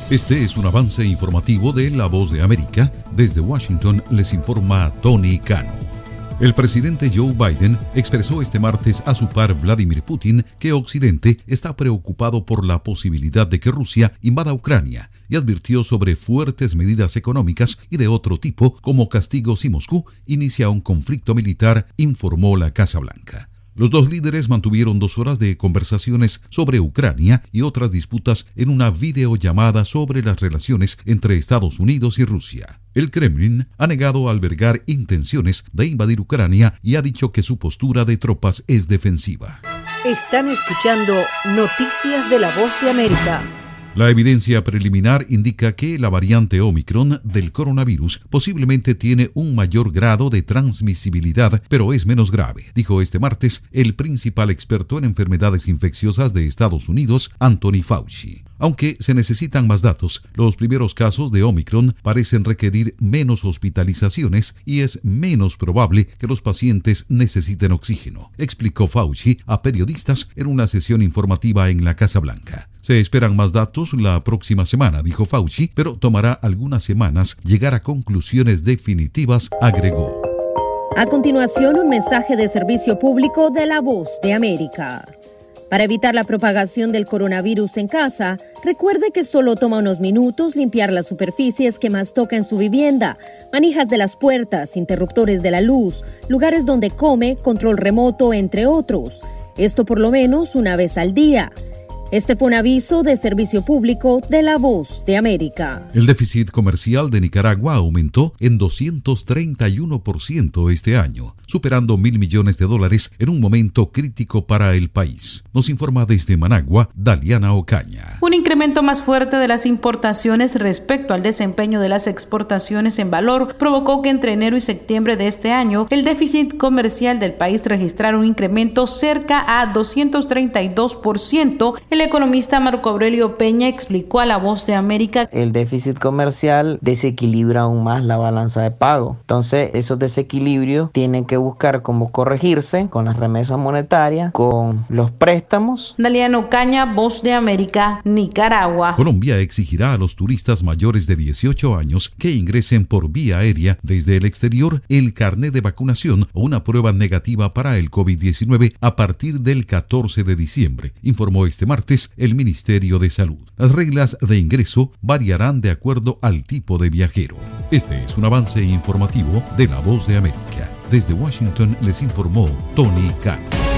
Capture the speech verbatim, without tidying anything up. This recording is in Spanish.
Este es un avance informativo de La Voz de América. Desde Washington les informa Tony Cano. El presidente Joe Biden expresó este martes a su par Vladimir Putin que Occidente está preocupado por la posibilidad de que Rusia invada Ucrania y advirtió sobre fuertes medidas económicas y de otro tipo como castigos si Moscú inicia un conflicto militar, informó la Casa Blanca. Los dos líderes mantuvieron dos horas de conversaciones sobre Ucrania y otras disputas en una videollamada sobre las relaciones entre Estados Unidos y Rusia. El Kremlin ha negado albergar intenciones de invadir Ucrania y ha dicho que su postura de tropas es defensiva. Están escuchando Noticias de La Voz de América. La evidencia preliminar indica que la variante Omicron del coronavirus posiblemente tiene un mayor grado de transmisibilidad, pero es menos grave, dijo este martes el principal experto en enfermedades infecciosas de Estados Unidos, Anthony Fauci. Aunque se necesitan más datos, los primeros casos de Omicron parecen requerir menos hospitalizaciones y es menos probable que los pacientes necesiten oxígeno, explicó Fauci a periodistas en una sesión informativa en la Casa Blanca. Se esperan más datos la próxima semana, dijo Fauci, pero tomará algunas semanas llegar a conclusiones definitivas, agregó. A continuación, un mensaje de servicio público de La Voz de América. Para evitar la propagación del coronavirus en casa, recuerde que solo toma unos minutos limpiar las superficies que más toca en su vivienda, manijas de las puertas, interruptores de la luz, lugares donde come, control remoto, entre otros. Esto por lo menos una vez al día. Este fue un aviso de servicio público de La Voz de América. El déficit comercial de Nicaragua aumentó en doscientos treinta y uno por ciento este año, superando mil millones de dólares en un momento crítico para el país. Nos informa desde Managua, Daliana Ocaña. Un incremento más fuerte de las importaciones respecto al desempeño de las exportaciones en valor provocó que entre enero y septiembre de este año el déficit comercial del país registrara un incremento cerca a doscientos treinta y dos por ciento. El economista Marco Aurelio Peña explicó a La Voz de América: el déficit comercial desequilibra aún más la balanza de pago. Entonces, esos desequilibrios tienen que buscar cómo corregirse con las remesas monetarias, con los préstamos. Daliana Ocaña, Voz de América, Nicaragua. Colombia exigirá a los turistas mayores de dieciocho años que ingresen por vía aérea desde el exterior el carnet de vacunación o una prueba negativa para el COVID diecinueve a partir del catorce de diciembre, informó este martes el Ministerio de Salud. Las reglas de ingreso variarán de acuerdo al tipo de viajero. Este es un avance informativo de La Voz de América. Desde Washington les informó Tony Cano.